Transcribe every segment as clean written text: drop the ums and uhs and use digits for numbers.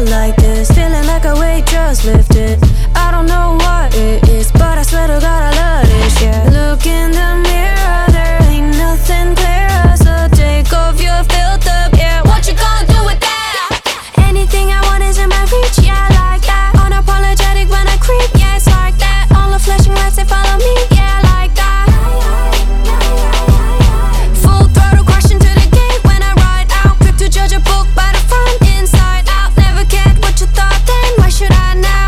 felt like this, feeling like a weight just lifted. I don't know what it is, but I swear to God I love this, yeah. Look in the mirror, there ain't nothing clearer, so take off your filter, yeah. What you gonna do with that? Anything I want is in my reach, yeah, like that. Unapologetic when I creep, yeah, it's like that. All the flashing lights, they follow me, yeah, like that. Full throttle crashing to the gate when I ride out. Quick to judge a book by the front, inside out. Never cared what you thought then, why should I now?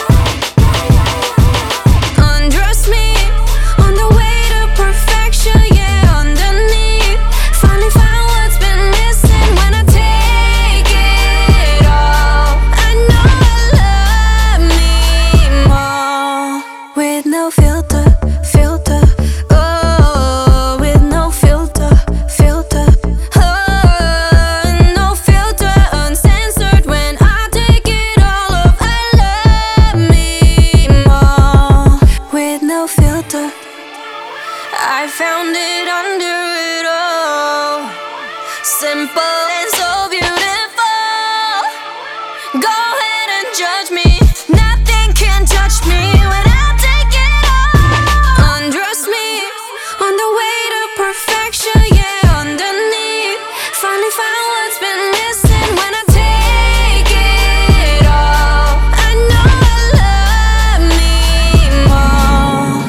Undress me on the way to perfection, yeah, underneath. Finally found what's been missing when I take it all. I know I love me more with no filter, filter. Oh, with no filter, filter. Oh, no filter, uncensored when I take it all off. I love me more with no filter. I found it under it all, simple and so beautiful. Go ahead and judge me, nothing can touch me when I take it all. Undress me on the way to perfection, yeah, underneath. Finally found what's been missing when I take it all. I know I love me more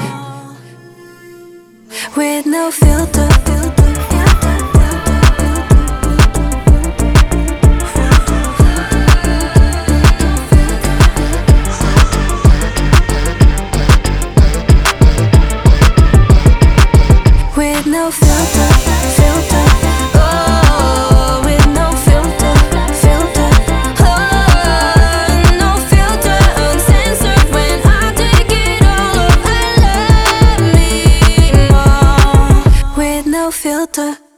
with no filter, filter, filter, with no filter, filter. Oh, with no filter, filter. Oh, no filter, uncensored when I take it all off. I love me more with no filter.